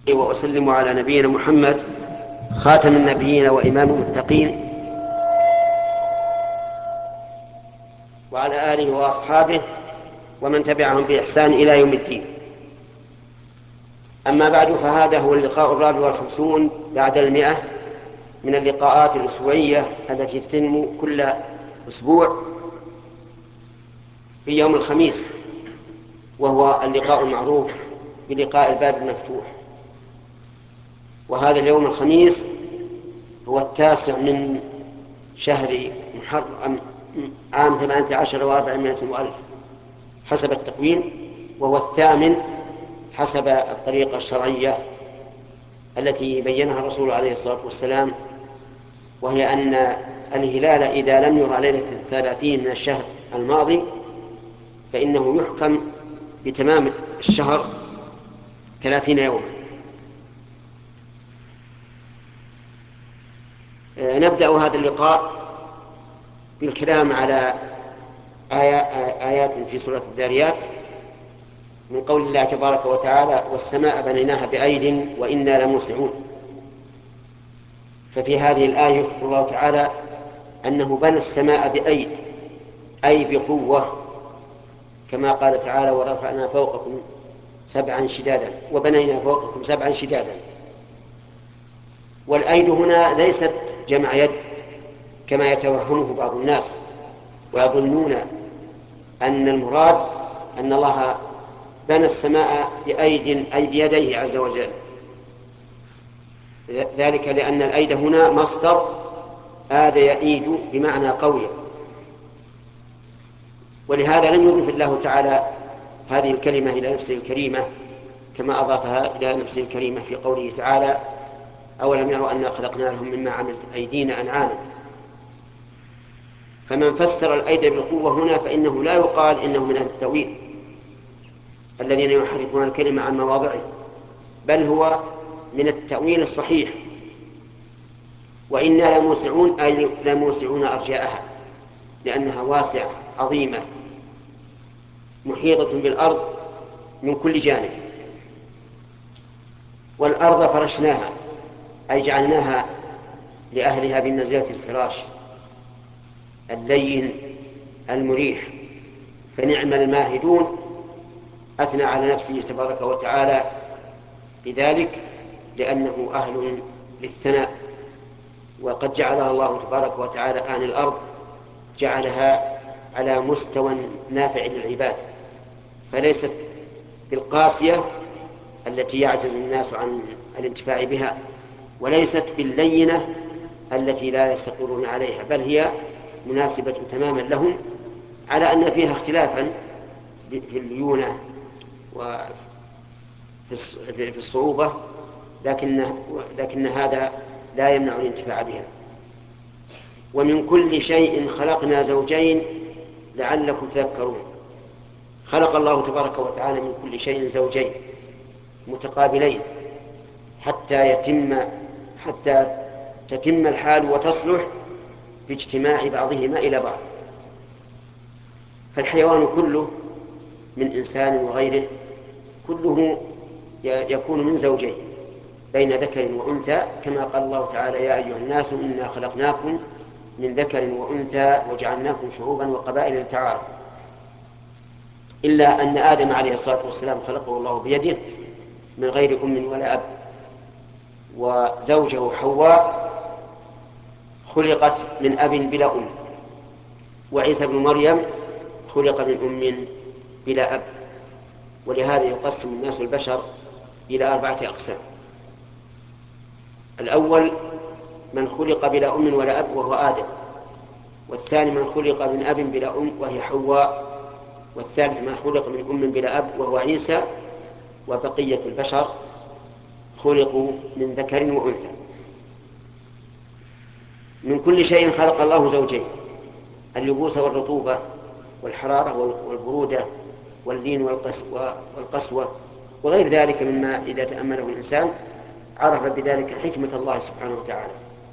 وأسلم على نبينا محمد خاتم النبيين وإمام المتقين وعلى آله وأصحابه ومن تبعهم بإحسان إلى يوم الدين. أما بعد، فهذا هو اللقاء 54 بعد 100 من اللقاءات الأسبوعية التي تتم كل أسبوع في يوم الخميس، وهو اللقاء المعروف بلقاء الباب المفتوح. وهذا اليوم الخميس هو 9 من شهر محرم عام 18 و400 وألف حسب التقويم، وهو 8 حسب الطريقة الشرعية التي بينها الرسول عليه الصلاة والسلام، وهي أن الهلال إذا لم يرى ليلة 30 من الشهر الماضي فإنه يحكم بتمام الشهر 30 يوما. نبدأ هذا اللقاء بالكلام على آيات في سورة الذاريات من قول الله تبارك وتعالى: والسماء بنيناها بأيد وإنا لموسعون. ففي هذه الآية يخبر الله تعالى أنه بنى السماء بأيد، أي بقوة، كما قال تعالى: ورفعنا فوقكم 7 شدادا وبنينا فوقكم 7 شدادا. والأيد هنا ليست جمع يد كما يتوهمه بعض الناس ويظنون أن المراد أن الله بنى السماء بأيد أي بيديه عز وجل، ذلك لأن الأيد هنا مصدر آد يأيد بمعنى قوي، ولهذا لم يضف الله تعالى هذه الكلمة إلى نفسه الكريمة كما أضافها إلى نفسه الكريمة في قوله تعالى: أولم يروا أنا خلقنا لهم مما عملت أيدينا أنعاما. فمن فسر الأيد بالقوة هنا فإنه لا يقال إنه من أهل التأويل الذين يحرفون الكلمة عن مواضعه، بل هو من التأويل الصحيح. وإنا لموسعون أي لموسعون أرجاءها، لأنها واسعة عظيمة محيطة بالأرض من كل جانب. والأرض فرشناها أي جعلناها لأهلها بمنزلة الفراش اللين المريح، فنعم الماهدون. أثنى على نفسه تبارك وتعالى بذلك لأنه أهل للثناء، وقد جعلها الله تبارك وتعالى آن الأرض جعلها على مستوى نافع للعباد، فليست بالقاسية التي يعجز الناس عن الانتفاع بها، وليست باللينة التي لا يستقرون عليها، بل هي مناسبة تماما لهم، على أن فيها اختلافا في الليونة وفي الصعوبة، لكن هذا لا يمنع الانتفاع بها. ومن كل شيء خلقنا زوجين لعلكم تذكرون. خلق الله تبارك وتعالى من كل شيء زوجين متقابلين حتى تتم الحال وتصلح باجتماع بعضهما إلى بعض. فالحيوان كله من إنسان وغيره كله يكون من زوجين بين ذكر وأنثى، كما قال الله تعالى: يا أيها الناس إنا خلقناكم من ذكر وأنثى وجعلناكم شعوبا وقبائل لتعارفوا. إلا أن آدم عليه الصلاة والسلام خلقه الله بيده من غير أم ولا أب، وزوجه حواء خلقت من أب بلا أم، وعيسى بن مريم خلق من أم بلا أب. ولهذا يقسم الناس البشر إلى 4 أقسام: الأول من خلق بلا أم ولا أب وهو آدم، والثاني من خلق من أب بلا أم وهي حواء، والثالث من خلق من أم بلا أب وهو عيسى، وبقية البشر خلقوا من ذكر وأنثى. من كل شيء خلق الله زوجين: اللبوس والرطوبة، والحرارة والبرودة، واللين والقسوة، وغير ذلك مما إذا تأمله الإنسان عرف بذلك حكمة الله سبحانه وتعالى.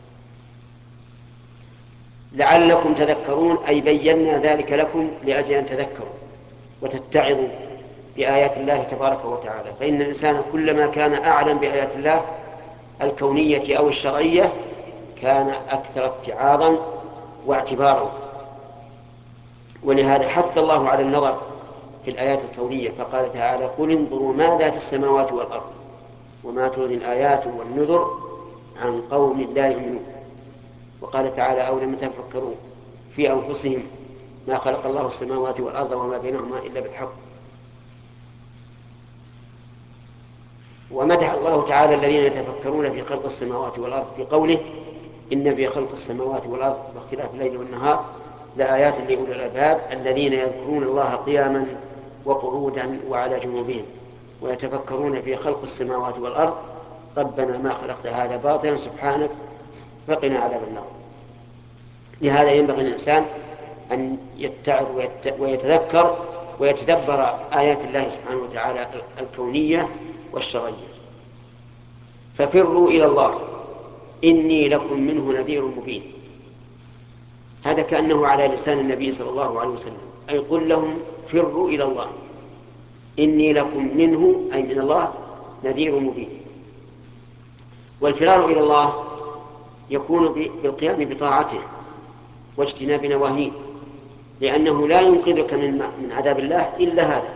لعلكم تذكرون أي بينا ذلك لكم لأجل أن تذكروا وتتعظوا بآيات الله تبارك وتعالى، فإن الإنسان كلما كان أعلم بآيات الله الكونية أو الشرعية كان أكثر اتعاظا واعتبارا. ولهذا حث الله على النظر في الآيات الكونية، فقال تعالى: قل انظروا ماذا في السماوات والأرض وما تغني الآيات والنذر عن قوم لا يؤمنون. وقال تعالى: أولم يتفكروا في أنفسهم ما خلق الله السماوات والأرض وما بينهما إلا بالحق. ومدح الله تعالى الذين يتفكرون في خلق السماوات والأرض بقوله: إن في خلق السماوات والأرض واختلاف الليل والنهار لآيات لأولي الألباب الذين يذكرون الله قياما وقعودا وعلى جنوبهم ويتفكرون في خلق السماوات والأرض ربنا ما خلقت هذا باطلا سبحانك فقنا عذاب النار. لهذا ينبغي للإنسان أن يتعظ ويتذكر ويتدبر آيات الله سبحانه وتعالى الكونية والشرعية. ففروا إلى الله إني لكم منه نذير مبين. هذا كأنه على لسان النبي صلى الله عليه وسلم، أي قل لهم فروا إلى الله إني لكم منه أي من الله نذير مبين. والفرار إلى الله يكون بالقيام بطاعته واجتناب نواهيه، لأنه لا ينقذك من عذاب الله إلا هذا،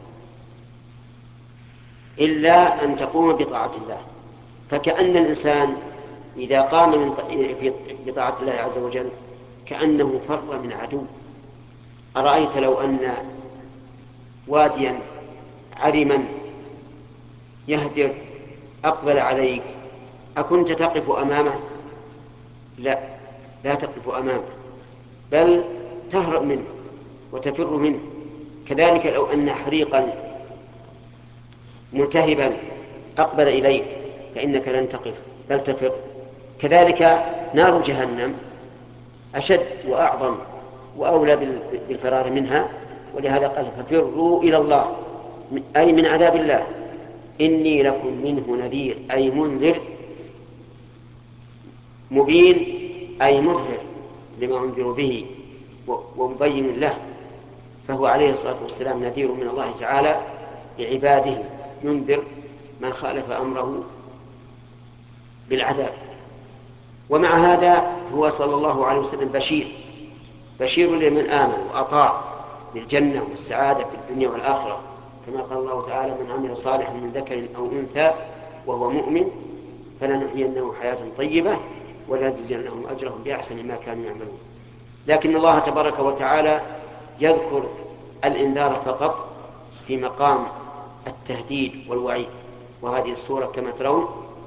إلا أن تقوم بطاعة الله. فكأن الإنسان إذا قام بطاعة الله عز وجل كأنه فر من عدو. أرأيت لو أن واديا عرما يهدر أقبل عليك أكنت تقف أمامه؟ لا تقف أمامه، بل تهرب منه وتفر منه. كذلك لو أن حريقا ملتهبا أقبل إليك فإنك لن تقف بل تفر. كذلك نار جهنم أشد وأعظم وأولى بالفرار منها، ولهذا قال ففروا إلى الله أي من عذاب الله إني لكم منه نذير أي منذر، مبين أي مظهر لما أنذر به ومبين له. فهو عليه الصلاة والسلام نذير من الله تعالى لعباده، ينذر من خالف أمره بالعذاب. ومع هذا هو صلى الله عليه وسلم بشير لمن آمن وأطاع بالجنة والسعادة في الدنيا والآخرة، كما قال الله تعالى: من عمل صالحا من ذكر أو أنثى وهو مؤمن فلنحيينه حياة طيبة ولنجزينهم أجرهم بأحسن ما كانوا يعملون. لكن الله تبارك وتعالى يذكر الإنذار فقط في مقام التهديد والوعيد. وهذه السورة كما ترون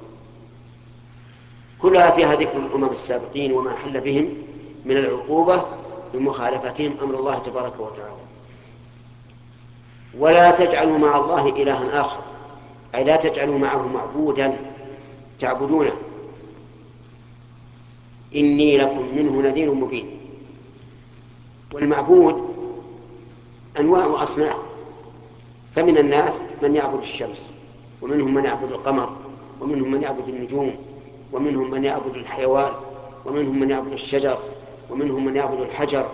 كلها فيها ذكر الأمم السابقين وما حل بهم من العقوبة بمخالفتهم أمر الله تبارك وتعالى. ولا تجعلوا مع الله إلها آخر أي لا تجعلوا معه معبودا تعبدونه إني لكم منه نذير مبين. والمعبود أنواع وأصناف، فمن الناس من يعبد الشمس، ومنهم من يعبد القمر، ومنهم من يعبد النجوم، ومنهم من يعبد الحيوان، ومنهم من يعبد الشجر، ومنهم من يعبد الحجر،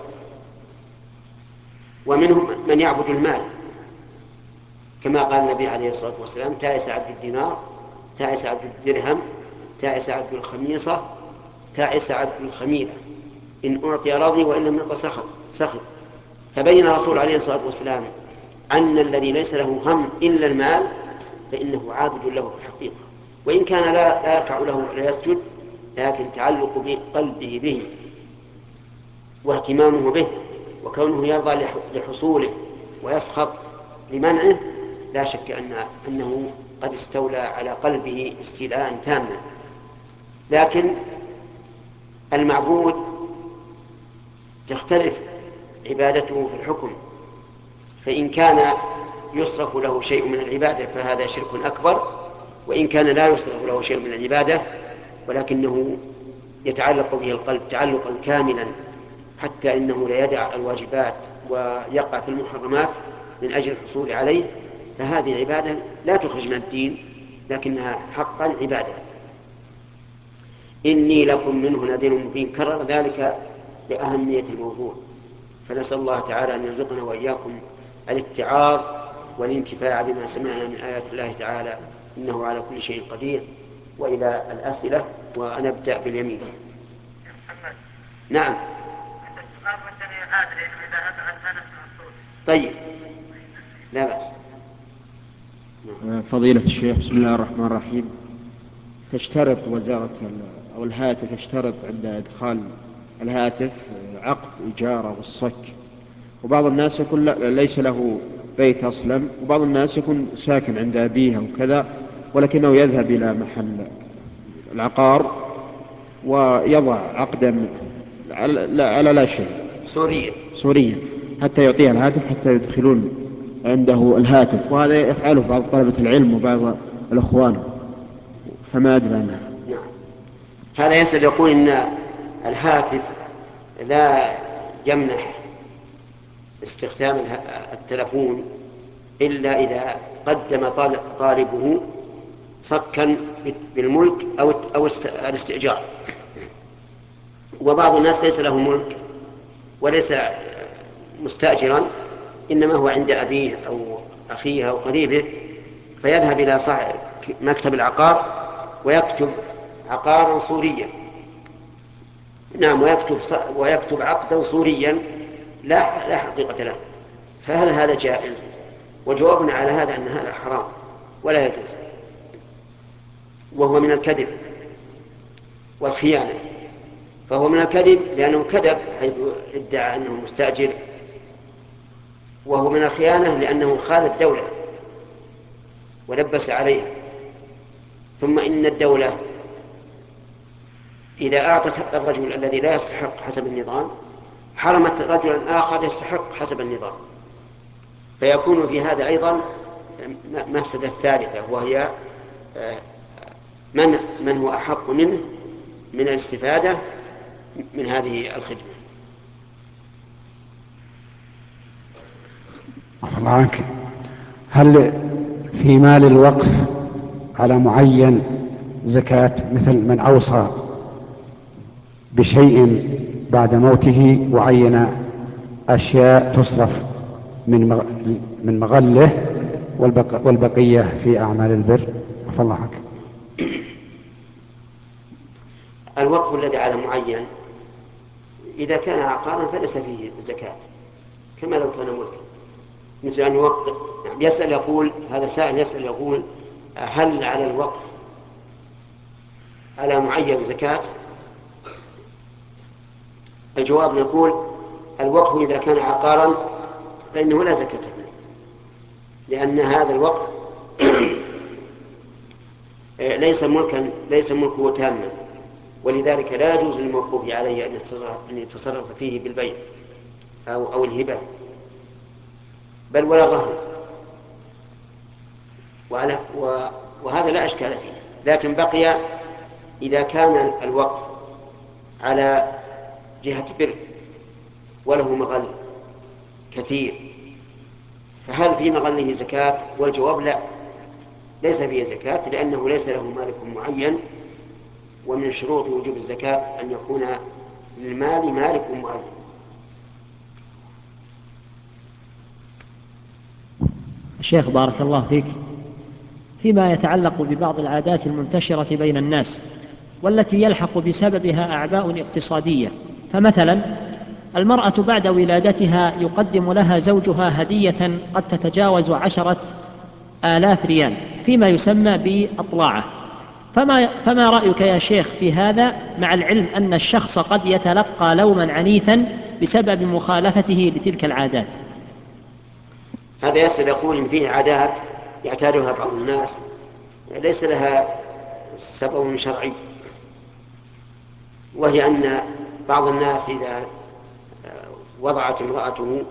ومنهم من يعبد المال، كما قال النبي عليه الصلاة والسلام: تعس عبد الدينار، تعس عبد الدرهم، تعس عبد الخميصة، تعس عبد الخميلة، إن أعطي رضي وإن لم يعطى سخط. فبين الرسول عليه الصلاة والسلام أن الذي ليس له هم إلا المال فإنه عابد له في الحقيقة، وإن كان لا يركع له ولا يسجد، لكن تعلق بقلبه به واهتمامه به وكونه يرضى لحصوله ويسخط لمنعه لا شك أنه قد استولى على قلبه استيلاء تاما. لكن المعبود تختلف عبادته في الحكم، فإن كان يصرف له شيء من العبادة فهذا شرك أكبر، وإن كان لا يصرف له شيء من العبادة ولكنه يتعلق به القلب تعلقا كاملا حتى إنه لا يدع الواجبات ويقع في المحرمات من أجل الحصول عليه، فهذه عبادة لا تخرج من الدين لكنها حقا عبادة. إني لكم منه نذير مبين، كرر ذلك لأهمية الموضوع. فنسأل الله تعالى أن يرزقنا وإياكم الاتعاظ والانتفاع بما سمعنا من آيات الله تعالى إنه على كل شيء قدير. وإلى الأسئلة، ونبدأ باليمين. نعم. طيب، لا بأس. فضيلة الشيخ، بسم الله الرحمن الرحيم. تشترط وزارة أو الهاتف يشترط عند إدخال الهاتف عقد إيجاره والصك، وبعض الناس يكون ليس له بيت أصلا، وبعض الناس يكون ساكن عند أبيه أو كذا، ولكنه يذهب إلى محل العقار ويضع عقدا على لا شيء سوريا حتى يعطيها الهاتف حتى يدخلون عنده الهاتف، وهذا يفعله بعض طلبة العلم وبعض الأخوان، فما أدري عنها. نعم. هذا يسأل يقول إن الهاتف لا يمنح استخدام التلفون إلا إذا قدم طالبه صكا بالملك أو الاستئجار. وبعض الناس ليس له ملك وليس مستأجرا، إنما هو عند أبيه أو أخيه أو قريبه، فيذهب إلى صاحب مكتب العقار ويكتب عقارا صوريا. نعم، ويكتب عقدا صوريا لا حقيقة له. فهل هذا جائز؟ وجوابنا على هذا أن هذا حرام ولا يجوز، وهو من الكذب والخيانة. فهو من الكذب لأنه كذب حيث ادعى أنه مستأجر، وهو من الخيانة لأنه خان الدولة ولبس عليها. ثم إن الدولة إذا أعطت الرجل الذي لا يستحق حسب النظام حرمت رجلا آخر يستحق حسب النظام، فيكون في هذا أيضا مفسدة ثالثة، وهي من هو أحق منه من الاستفادة من هذه الخدمة. الله عنك، هل في مال الوقف على معين زكاة، مثل من أوصى بشيء بعد موته وعين أشياء تصرف من مغله والبقية في أعمال البر؟ الله عنك. الوقف الذي على معين إذا كان عقارا فليس فيه زكاة كما لو كان ملكا، مثل أن يوقف. يسأل يقول، هذا سائل يسأل يقول: هل على الوقف على معين زكاة؟ الجواب نقول: الوقف إذا كان عقارا فإنه لا زكاة فيه، لأن هذا الوقف ليس ملكه تاما، ولذلك لا يجوز للموقوف عليه أن يتصرف فيه بالبيع أو الهبة، بل ولا الرهن، وهذا لا أشكال فيه. لكن بقي إذا كان الوقف على جهة بر وله مغل كثير، فهل في مغله زكاة؟ والجواب لا، ليس فيه زكاة، لأنه ليس له مالك معين، ومن شروط وجوب الزكاة أن يكون للمال مالك معين. الشيخ بارك الله فيك، فيما يتعلق ببعض العادات المنتشرة بين الناس والتي يلحق بسببها أعباء اقتصادية، فمثلا المرأة بعد ولادتها يقدم لها زوجها هدية قد تتجاوز 10,000 ريال فيما يسمى بأطلاعة، فما رأيك يا شيخ في هذا، مع العلم أن الشخص قد يتلقى لوما عنيفا بسبب مخالفته لتلك العادات؟ هذا يسأل يقول إن فيه عادات يعتادها بعض الناس ليس لها سبب شرعي، وهي أن بعض الناس إذا وضعت امرأته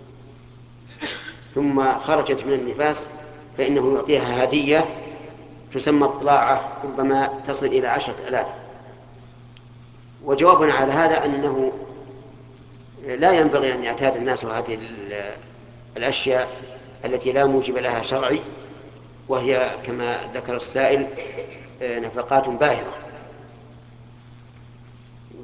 ثم خرجت من النفاس فإنه يعطيها هدية تسمى الطلاعة، ربما تصل إلى 10,000. وجوابنا على هذا أنه لا ينبغي أن يعتاد الناس هذه الأشياء التي لا موجب لها شرعي، وهي كما ذكر السائل نفقات باهظة.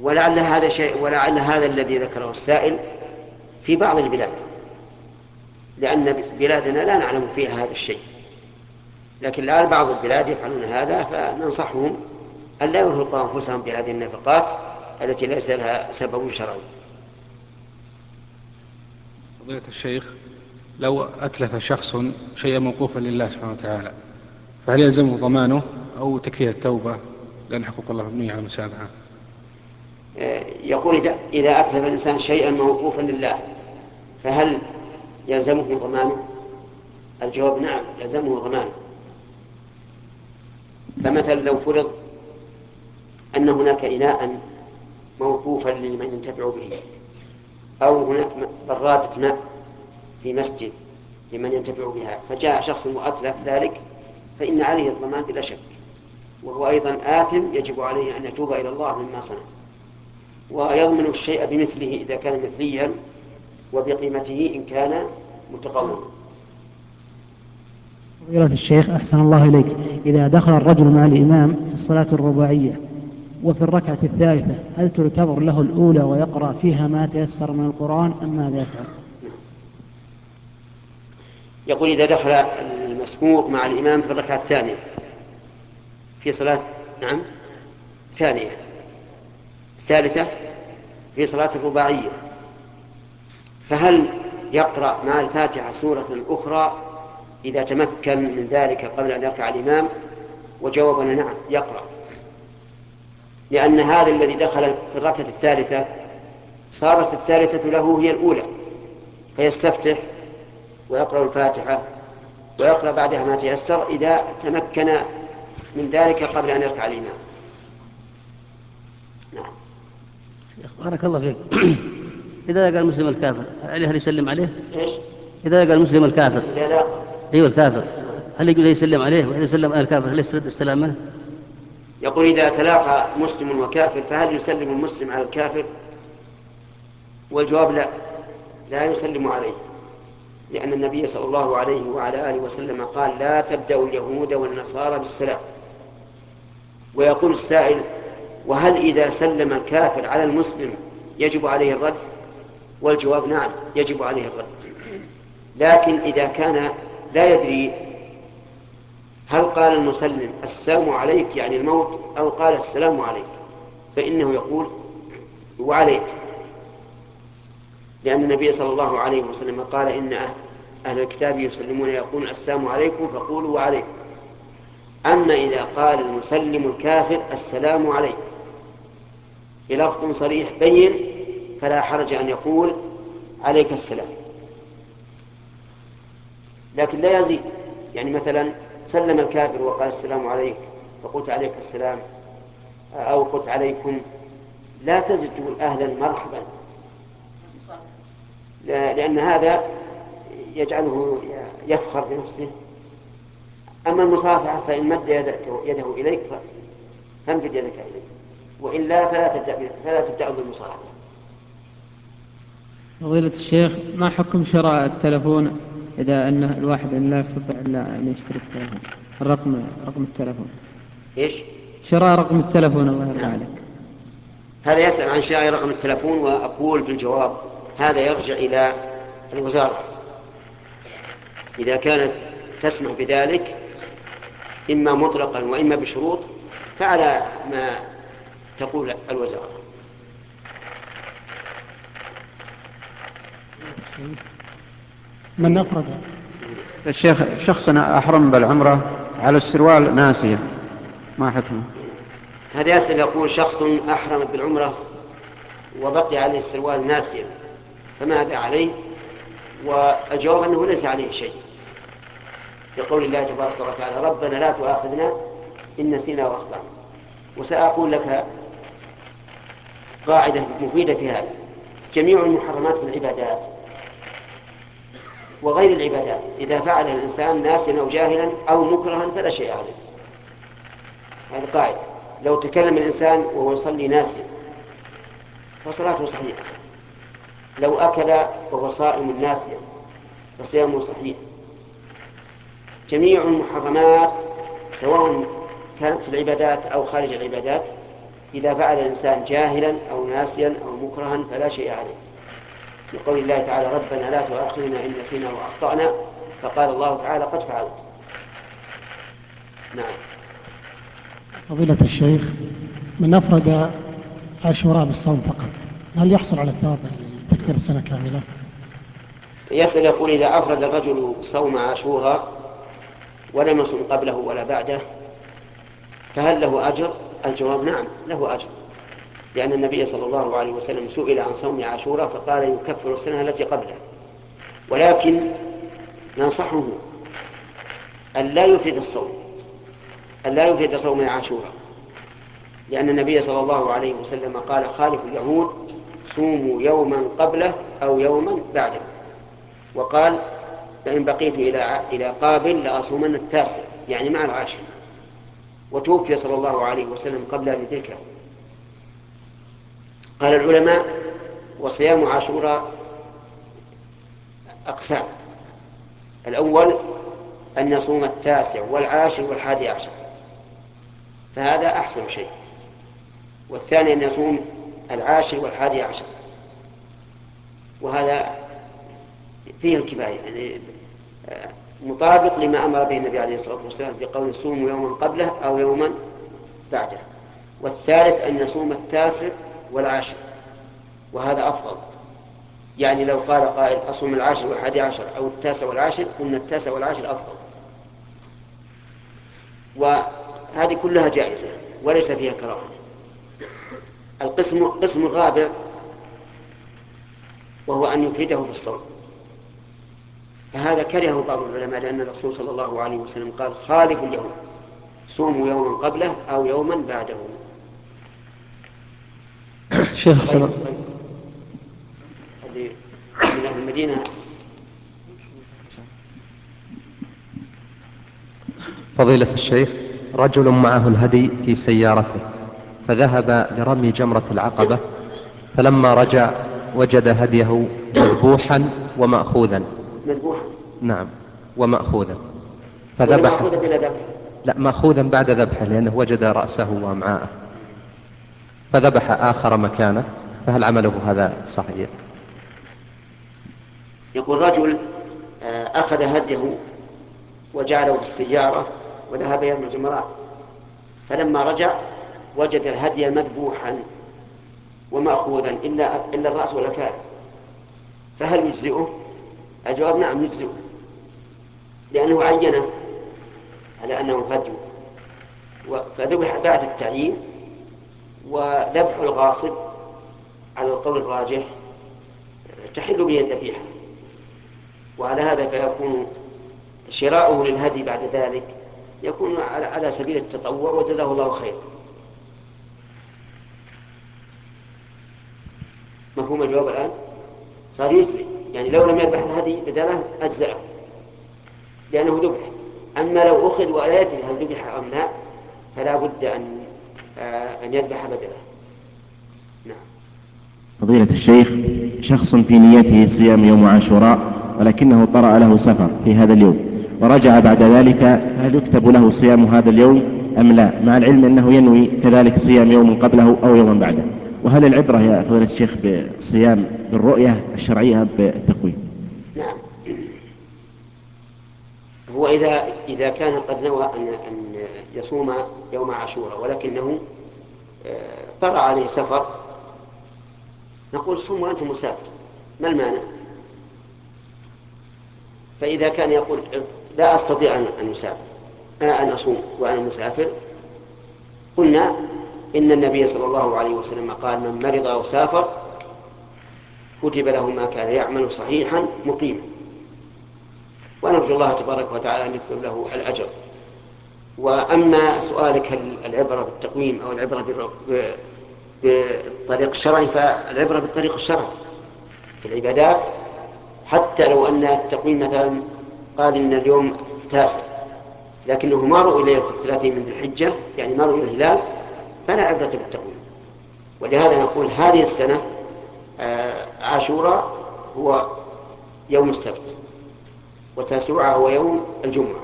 ولعل هذا الذي ذكره السائل في بعض البلاد، لأن بلادنا لا نعلم فيها هذا الشيء، لكن الآن بعض البلاد يفعلون هذا، فننصحهم أن لا يرهقوا أنفسهم بهذه النفقات التي ليس لها سبب شرعي. فضيلة الشيخ، لو أتلف شخص شيئا موقوفا لله سبحانه وتعالى، فهل يلزمه ضمانه أو تكفيه التوبة لأن حقوق الله مبنية على المسامحة؟ يقول إذا أتلف الإنسان شيئا موقوفا لله فهل يلزمه ضمانه؟ الجواب نعم، يلزمه ضمانه. فمثلا لو فرض أن هناك إناء موقوفا لمن ينتفع به، أو هناك برادة ماء في مسجد لمن ينتفع بها، فجاء شخص وأتلف ذلك، فإن عليه الضمان بلا شك، وهو أيضا آثم يجب عليه أن يتوب إلى الله مما صنع، ويضمن الشيء بمثله إذا كان مثليا، وبقيمته إن كان متقوما. فضيلة الشيخ أحسن الله إليك، إذا دخل الرجل مع الإمام في الصلاة الرباعية وفي الركعة الثالثة، هل تعتبر له الأولى ويقرأ فيها ما تيسر من القرآن أم ماذا يفعل؟ يقول إذا دخل المسبوق مع الإمام في الركعة الثانية في صلاة ثانية ثالثة في صلاة الرباعية، فهل يقرأ مع الفاتحة سورة أخرى إذا تمكن من ذلك قبل أن يركع الإمام؟ وجوابنا نعم، يقرأ، لأن هذا الذي دخل في الركعة الثالثة صارت الثالثة له هي الأولى، فيستفتح ويقرأ الفاتحة ويقرأ بعدها ما تيسر إذا تمكن من ذلك قبل أن يركع الإمام. نعم. بارك الله فيك. إذا لقى المسلم الكافر عليه هل يسلم عليه؟ إيش؟ إذا لقى المسلم الكافر. لا. أيوة الكافر، هل يجوز يسلم عليه؟ وإذا سلم على الكافر هل يسترد السلام منه؟ يقول إذا تلاقى مسلم وكافر فهل يسلم المسلم على الكافر؟ والجواب لا يسلم عليه، لأن النبي صلى الله عليه وعلى آله وسلم قال لا تبدأوا اليهود والنصارى بالسلام. ويقول السائل: وهل إذا سلم الكافر على المسلم يجب عليه الرد؟ والجواب نعم، يجب عليه الرد، لكن إذا كان لا يدري هل قال المسلم السلام عليك يعني الموت أو قال السلام عليك، فإنه يقول وعليك، لأن النبي صلى الله عليه وسلم قال إن أهل الكتاب يسلمون يقول السلام عليكم فقولوا وعليكم. أما إذا قال المسلم الكافر السلام عليك بلفظ صريح بين فلا حرج أن يقول عليك السلام، لكن لا يزيد. يعني مثلا سلم الكافر وقال السلام عليك فقلت عليك السلام أو قلت عليكم، لا تزد تقول أهلا مرحبا، لأن هذا يجعله يفخر بنفسه. أما المصافحة فإن مد يده إليك فامد يدك إليه، وإلا فلا تبدأ بالمصافحة. فضيلة الشيخ، ما حكم شراء التلفون إذا أن الواحد لا يستطيع إلا أن يشتري التلفون، رقم التلفون؟ إيش؟ شراء رقم التلفون. الله يرضى عليك. هذا يسأل عن شراء رقم التلفون، وأقول في الجواب هذا يرجع إلى الوزارة، إذا كانت تسمح بذلك إما مطلقا وإما بشروط فعلى ما تقول الوزارة. من أفرد الشيخ شخص أحرم بالعمرة على السروال ناسيا، ما حكمه؟ هذا يسأل يقول شخص أحرم بالعمرة وبقي عليه السروال ناسيا فماذا عليه؟ والجواب أنه ليس عليه شيء، يقول الله تبارك وتعالى ربنا لا تؤاخذنا إن نسينا وأخطأنا. وسأقول لك قاعدة مفيدة في هذا: جميع المحرمات في العبادات وغير العبادات إذا فعلها الإنسان ناسيا أو جاهلا أو مكرها فلا شيء عليه. هذه قاعدة. لو تكلم الإنسان وهو يصلي ناسيا فصلاته صحيحة، لو أكل وهو صائم ناسيا فصيامه صحيح. جميع المحرمات سواء كانت في العبادات أو خارج العبادات إذا فعل الإنسان جاهلا أو ناسيا أو مكرها فلا شيء عليه. لقول الله تعالى ربنا لا تؤاخذنا إن نسينا وأخطأنا، فقال الله تعالى قد فعلت. نعم. فضيلة الشيخ، من أفرد عاشوراء بالصوم فقط هل يحصل على الثواب تكفير السنة كاملة؟ يسأل يقول إذا أفرد الرجل صوم عاشوراء ولم يصم قبله ولا بعده فهل له أجر؟ الجواب نعم له أجر، لأن النبي صلى الله عليه وسلم سئل عن صوم عاشوراء فقال يكفر السنة التي قبله، ولكن ننصحه أن لا يفرد الصوم، أن لا يفرد صوم عاشوراء، لأن النبي صلى الله عليه وسلم قال خالف اليهود صوموا يوما قبله أو يوما بعده، وقال فإن بقيت إلى قابل لأصومن التاسع يعني مع العاشر، وتوفي صلى الله عليه وسلم قبل أن يدركه. قال العلماء وصيام عاشوراء أقسام: الأول أن يصوم التاسع والعاشر والحادي عشر فهذا أحسن شيء، والثاني أن يصوم العاشر والحادي عشر وهذا فيه الكفاية، يعني مطابق لما أمر به النبي عليه الصلاة والسلام بقول صوموا يوما قبله أو يوما بعده. والثالث أن يصوم التاسع والعاشر وهذا أفضل، يعني لو قال قائل أصوم العاشر والحادي عشر أو التاسع والعاشر قلنا التاسع والعاشر أفضل، وهذه كلها جائزة وليس فيها كراهة. القسم الرابع وهو أن يفرده بالصوم، فهذا كرهه بعض العلماء لأن الرسول صلى الله عليه وسلم قال خالف اليهود صوموا يوما قبله أو يوما بعده. شيخ اللي من أهل المدينة. فضيلة الشيخ، رجل معه الهدي في سيارته فذهب لرمي جمرة العقبة، فلما رجع وجد هديه مذبوحا ومأخوذا. مذبوحا؟ نعم، ومأخوذا فذبح. مأخوذا بلا ذبح؟ لا، مأخوذا بعد ذبحه لأنه وجد رأسه وأمعاءه فذبح آخر مكانه، فهل عمله هذا صحيح؟ يقول رجل أخذ هديه وجعله في السيارة وذهب يرمي الجمرات، فلما رجع وجد الهدي مذبوحا ومأخوذا إلا الرأس والأكاب، فهل يجزئه؟ الجواب نعم يجزئه، لأنه عينه على أنه هدي فذبح بعد التعيين، وذبح الغاصب على القول الراجح تحل به الذبيحة، وعلى هذا فيكون شراؤه للهدي بعد ذلك يكون على سبيل التطوع وجزاه الله خير. مفهوم الجواب الآن؟ صار يجزي، يعني لو لم يذبح الهدي بدله أجزأه لأنه ذبح. أما لو أخذ ولا يدري هل ذبح أم لا فلا بد أن يذبح بدله. نعم. فضيلة الشيخ، شخص في نيته صيام يوم عاشوراء ولكنه طرأ له سفر في هذا اليوم ورجع بعد ذلك، هل يكتب له صيام هذا اليوم أم لا، مع العلم أنه ينوي كذلك صيام يوم قبله أو يوما بعده؟ وهل العبرة يا فضيلة الشيخ بالصيام بالرؤية الشرعية بالتقويم؟ نعم، هو إذا كان قد نوى أن يصوم يوم عاشوراء ولكنه طرأ عليه سفر نقول صوم وأنت مسافر، ما المانع؟ فإذا كان يقول لا أستطيع أن أصوم وأنا مسافر، قلنا إن النبي صلى الله عليه وسلم قال من مرض أو سافر كتب له ما كان يعمل صحيحا مقيما، ونرجو الله تبارك وتعالى أن يكتب له الأجر. وأما سؤالك هل العبرة بالتقويم أو العبرة بالطريق الشرعي، فالعبرة بالطريق الشرعي في العبادات، حتى لو أن التقويم مثلا قال إن اليوم 9 لكنه ما رؤي ليلة 30 من ذي الحجة، يعني ما رؤي الهلال، فلا عبرة بالتقويم. ولهذا نقول هذه السنة عاشوراء هو يوم السبت وتاسوعة هو يوم الجمعة.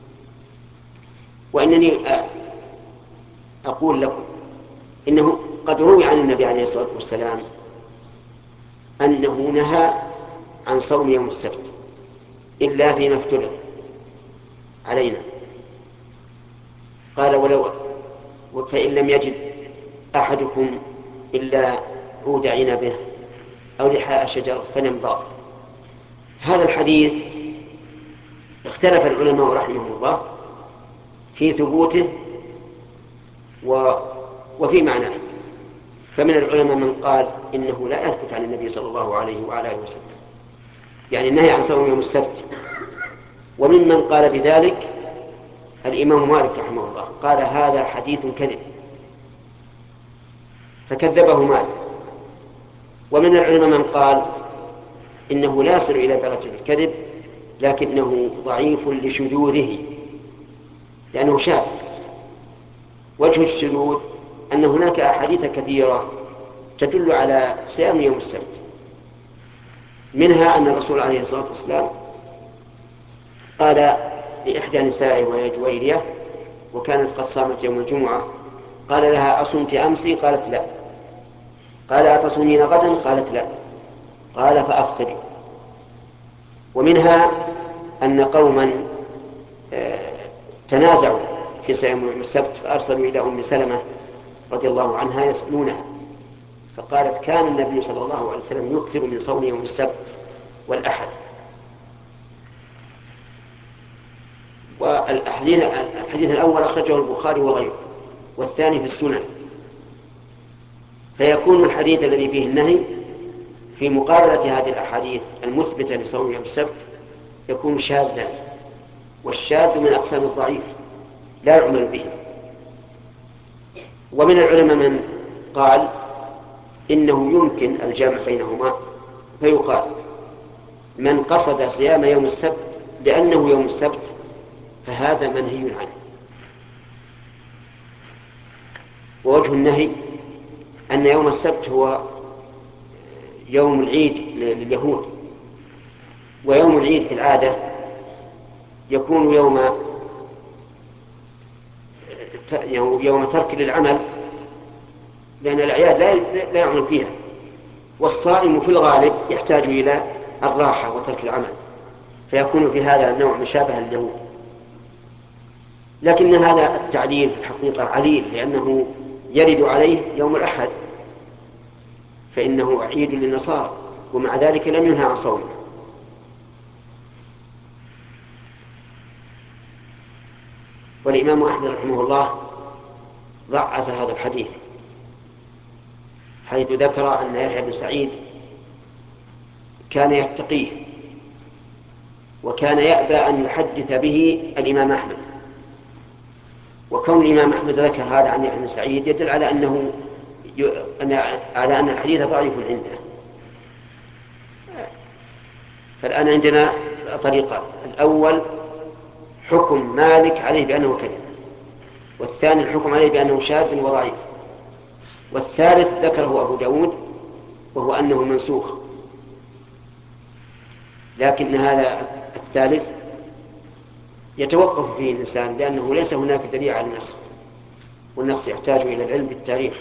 وإنني أقول لكم إنه قد روي عن النبي عليه الصلاة والسلام أنه نهى عن صوم يوم السبت إلا فيما افترض علينا. قال ولو فإن لم يجد أحدكم إلا عود عنبه أو لحاء شجر فليمضغ. هذا الحديث اختلف العلماء رحمهم الله في ثبوته وفي معناه. فمن العلماء من قال إنه لا يثبت عن النبي صلى الله عليه وعلى آله وسلم، يعني النهي عن صوم يوم السبت. وممن قال بذلك الإمام مالك رحمه الله، قال هذا حديث كذب، فكذبه مالك. ومن العلماء من قال إنه لا يصل إلى درجة الكذب، لكنه ضعيف لشذوذه لأنه شاذ. وجه الشذوذ أن هناك أحاديث كثيرة تدل على صيام يوم السبت، منها أن الرسول عليه الصلاة والسلام قال لإحدى نسائه وهي جويرية وكانت قد صامت يوم الجمعة، قال لها أصمت أمسي؟ قالت لا. قال أتصومين غدا؟ قالت لا. قال فأفطري. ومنها أن قوما تنازعوا في صيام يوم السبت فأرسلوا إلى أم سلمة رضي الله عنها يسألونها، فقالت كان النبي صلى الله عليه وسلم يكثر من صوم يوم السبت والأحد. والحديث الأول أخرجه البخاري وغيره، والثاني في السنن، فيكون الحديث الذي فيه النهي في مقابلة هذه الأحاديث المثبتة لصوم يوم السبت يكون شاذا، والشاذ من أقسام الضعيف لا يعمل به. ومن العلماء من قال إنه يمكن الجمع بينهما، فيقال من قصد صيام يوم السبت لأنه يوم السبت فهذا منهي عنه. ووجه النهي أن يوم السبت هو يوم العيد لليهود، ويوم العيد في العادة يكون يوم ترك للعمل، لأن الأعياد لا يعمل فيها، والصائم في الغالب يحتاج إلى الراحة وترك العمل، فيكون في هذا النوع مشابها لليهود. لكن هذا التعليل في الحقيقة عليل، لأنه يرد عليه يوم الأحد فإنه عيد للنصارى، ومع ذلك لم ينهى عن صومه. والإمام أحمد رحمه الله ضعف هذا الحديث، حيث ذكر أن يحيى بن سعيد كان يتقيه وكان يأبى أن يحدث به الإمام أحمد. وكون الإمام أحمد ذكر هذا عن يحيى بن سعيد يدل على على أن الحديث ضعيف عنده. فالآن عندنا طريقة: الأول حكم مالك عليه بأنه كذب، والثاني الحكم عليه بأنه شاذ وضعيف، والثالث ذكره أبو داود وهو أنه منسوخ. لكن هذا الثالث يتوقف فيه الإنسان، لأنه ليس هناك دليل على النسخ، والنسخ يحتاج إلى العلم بالتاريخ.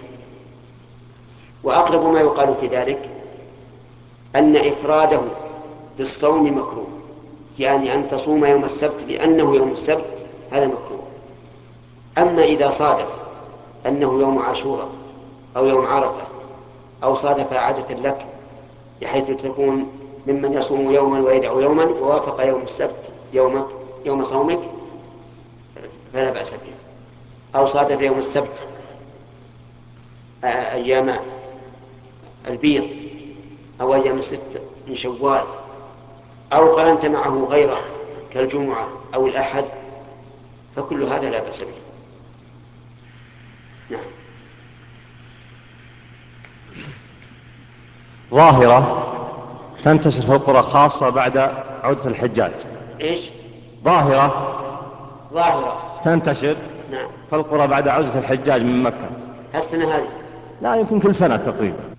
وأقرب ما يقال في ذلك أن إفراده بالصوم مكروه، يعني أن تصوم يوم السبت لأنه يوم السبت هذا مكروه. أما إذا صادف أنه يوم عاشوراء أو يوم عرفة أو صادف عادة لك بحيث تكون ممن يصوم يوما ويدعو يوما ووافق يوم السبت يوم صومك فلا بأس به، أو صادف يوم السبت أيام البيض أو أيام 6 من شوال، أو قرنت معه غيره كالجمعة أو الأحد، فكل هذا لا بأس به. نعم. ظاهرة تنتشر في القرى خاصة بعد عودة الحجاج. إيش؟ ظاهرة تنتشر نعم في القرى بعد عودة الحجاج من مكة. السنة هذه؟ لا، يمكن كل سنة تقريبا.